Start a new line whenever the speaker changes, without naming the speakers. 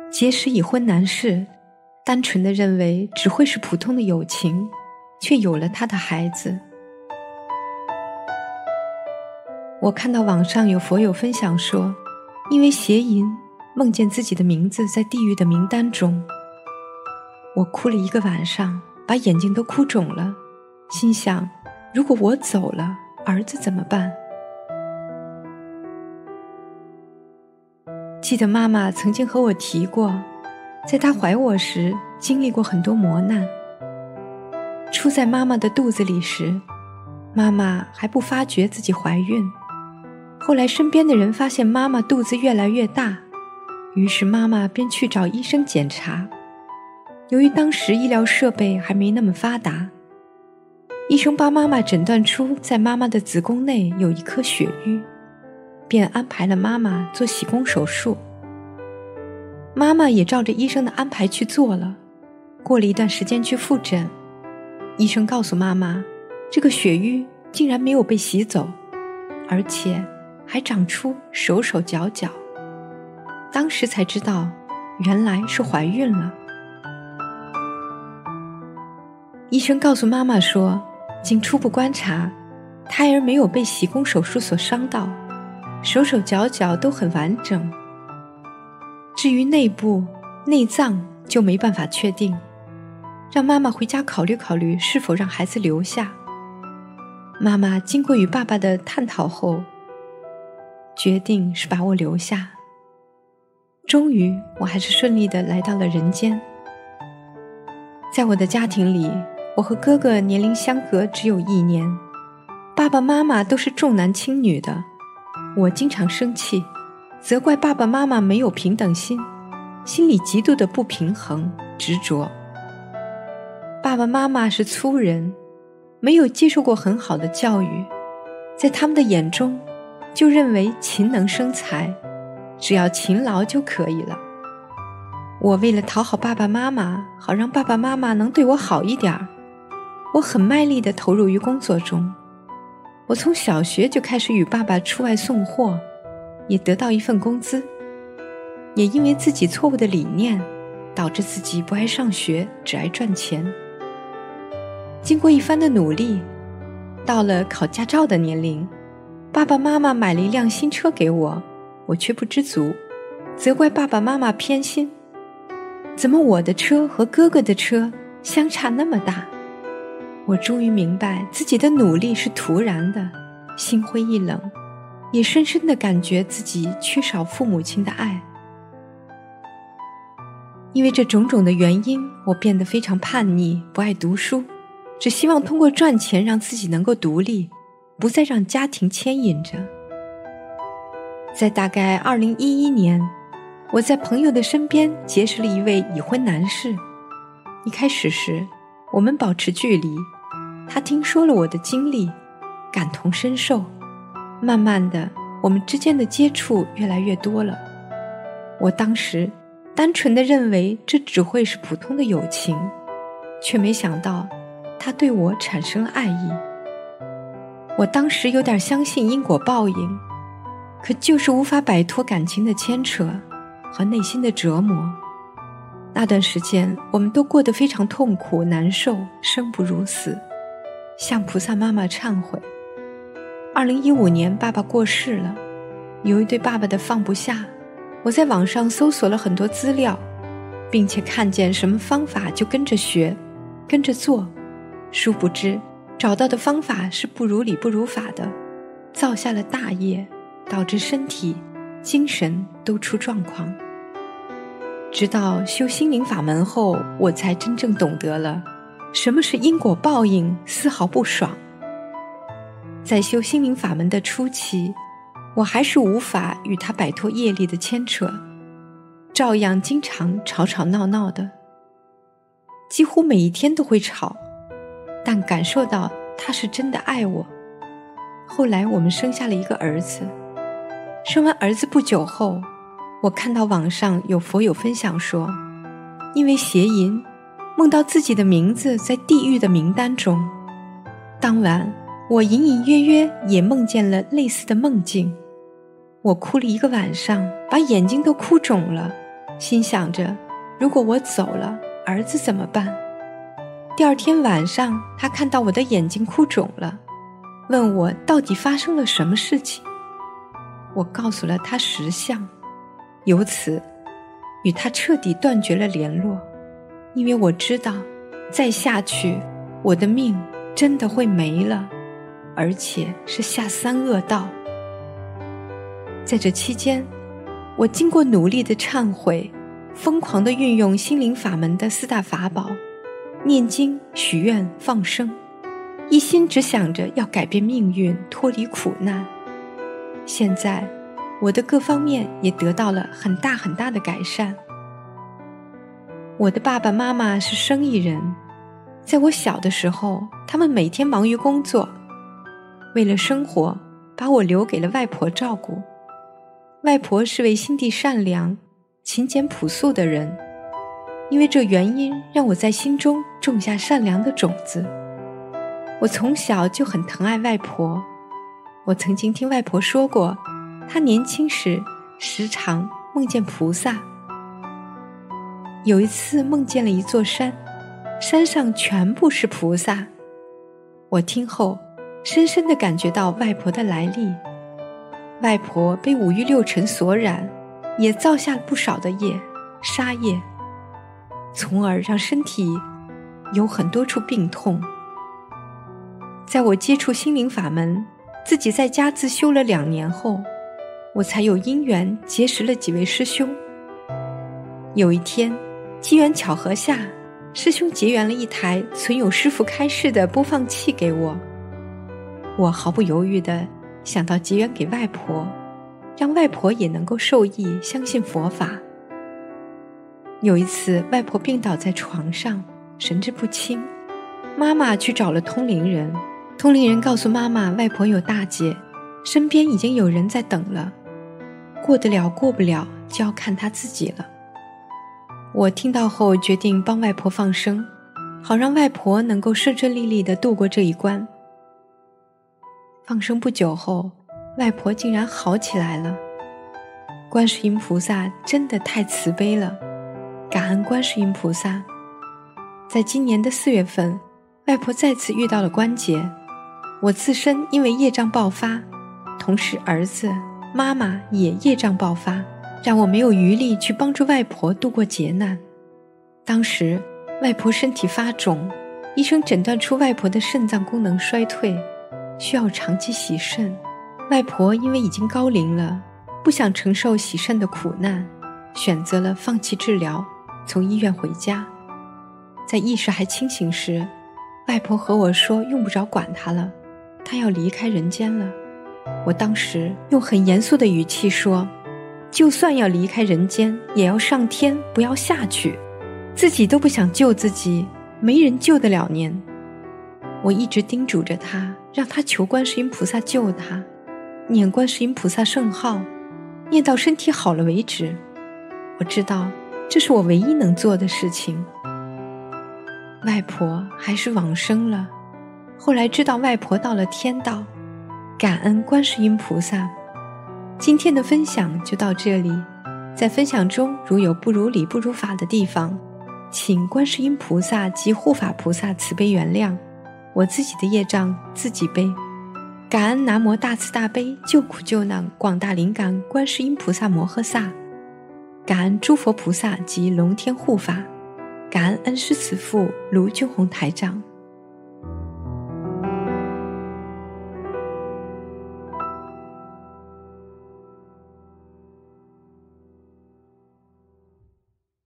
结识已婚男士，单纯的认为只会是普通的友情，却有了他的孩子。我看到网上有佛友分享说，因为邪淫梦见自己的名字在地狱的名单中。我哭了一个晚上，把眼睛都哭肿了，心想，如果我走了，儿子怎么办？记得妈妈曾经和我提过，在她怀我时经历过很多磨难。出在妈妈的肚子里时，妈妈还不发觉自己怀孕，后来身边的人发现妈妈肚子越来越大，于是妈妈便去找医生检查。由于当时医疗设备还没那么发达，医生帮妈妈诊断出在妈妈的子宫内有一颗血瘀，便安排了妈妈做洗宫手术。妈妈也照着医生的安排去做了，过了一段时间去复诊，医生告诉妈妈，这个血瘀竟然没有被洗走，而且还长出手手脚脚。当时才知道，原来是怀孕了。医生告诉妈妈说，经初步观察，胎儿没有被洗宫手术所伤到，手手脚脚都很完整。至于内部内脏就没办法确定，让妈妈回家考虑考虑是否让孩子留下。妈妈经过与爸爸的探讨后，决定是把我留下。终于我还是顺利地来到了人间。在我的家庭里，我和哥哥年龄相隔只有1年，爸爸妈妈都是重男轻女的。我经常生气，责怪爸爸妈妈没有平等心，心里极度的不平衡执着。爸爸妈妈是粗人，没有接受过很好的教育，在他们的眼中就认为勤能生财，只要勤劳就可以了。我为了讨好爸爸妈妈，好让爸爸妈妈能对我好一点，我很卖力地投入于工作中。我从小学就开始与爸爸出外送货，也得到一份工资。也因为自己错误的理念，导致自己不爱上学，只爱赚钱。经过一番的努力，到了考驾照的年龄，爸爸妈妈买了一辆新车给我，我却不知足，责怪爸爸妈妈偏心。怎么我的车和哥哥的车相差那么大？我终于明白自己的努力是徒然的，心灰意冷，也深深地感觉自己缺少父母亲的爱。因为这种种的原因，我变得非常叛逆，不爱读书，只希望通过赚钱让自己能够独立，不再让家庭牵引着。在大概2011年，我在朋友的身边结识了一位已婚男士。一开始时，我们保持距离，他听说了我的经历，感同身受，慢慢的，我们之间的接触越来越多了。我当时单纯的认为这只会是普通的友情，却没想到他对我产生了爱意。我当时有点相信因果报应，可就是无法摆脱感情的牵扯和内心的折磨。那段时间我们都过得非常痛苦难受，生不如死，向菩萨妈妈忏悔。2015年爸爸过世了，由于对爸爸的放不下，我在网上搜索了很多资料，并且看见什么方法就跟着学，跟着做，殊不知找到的方法是不如理不如法的，造下了大业，导致身体精神都出状况。直到修心灵法门后，我才真正懂得了什么是因果报应，丝毫不爽。在修心灵法门的初期，我还是无法与他摆脱业力的牵扯，照样经常吵吵闹闹的，几乎每一天都会吵，但感受到他是真的爱我。后来我们生下了一个儿子，生完儿子不久后，我看到网上有佛友分享说，因为邪淫梦到自己的名字在地狱的名单中。当晚我隐隐约约也梦见了类似的梦境，我哭了一个晚上，把眼睛都哭肿了， 心想着如果我走了，儿子怎么办？第二天晚上，他看到我的眼睛哭肿了，问我到底发生了什么事情。我告诉了他实相，由此与他彻底断绝了联络，因为我知道再下去我的命真的会没了，而且是下三恶道。在这期间，我经过努力的忏悔，疯狂地运用心灵法门的4大法宝，念经、许愿、放生，一心只想着要改变命运，脱离苦难。现在我的各方面也得到了很大很大的改善。我的爸爸妈妈是生意人，在我小的时候，他们每天忙于工作，为了生活，把我留给了外婆照顾。外婆是位心地善良、勤俭朴素的人，因为这原因，让我在心中种下善良的种子。我从小就很疼爱外婆。我曾经听外婆说过，她年轻时时常梦见菩萨。有一次梦见了一座山，山上全部是菩萨。我听后深深地感觉到外婆的来历。外婆被五欲六尘所染，也造下了不少的业，杀业，从而让身体有很多处病痛。在我接触心灵法门，自己在家自修了2年后，我才有因缘结识了几位师兄。有一天，机缘巧合下，师兄结缘了一台存有师父开示的播放器给我。我毫不犹豫地想到结缘给外婆，让外婆也能够受益，相信佛法。有一次，外婆病倒在床上，神志不清，妈妈去找了通灵人，通灵人告诉妈妈，外婆有大劫，身边已经有人在等了，过得了过不了就要看她自己了。我听到后决定帮外婆放生，好让外婆能够顺顺利利地度过这一关。放生不久后，外婆竟然好起来了。观世音菩萨真的太慈悲了，感恩观世音菩萨。在今年的4月份，外婆再次遇到了关节，我自身因为业障爆发，同时儿子、妈妈也业障爆发，让我没有余力去帮助外婆度过劫难。当时外婆身体发肿，医生诊断出外婆的肾脏功能衰退，需要长期洗肾。外婆因为已经高龄了，不想承受洗肾的苦难，选择了放弃治疗，从医院回家。在意识还清醒时，外婆和我说用不着管她了，她要离开人间了。我当时用很严肃的语气说，就算要离开人间，也要上天，不要下去。自己都不想救自己，没人救得了您。我一直叮嘱着她，让她求观世音菩萨救她，念观世音菩萨圣号，念到身体好了为止。我知道这是我唯一能做的事情。外婆还是往生了，后来知道外婆到了天道，感恩观世音菩萨。今天的分享就到这里，在分享中如有不如理不如法的地方，请观世音菩萨及护法菩萨慈悲原谅，我自己的业障自己背。感恩南无大慈大悲救苦救难广大灵感观世音菩萨摩诃萨，感恩诸佛菩萨及龙天护法，感恩恩师慈父卢军宏台长。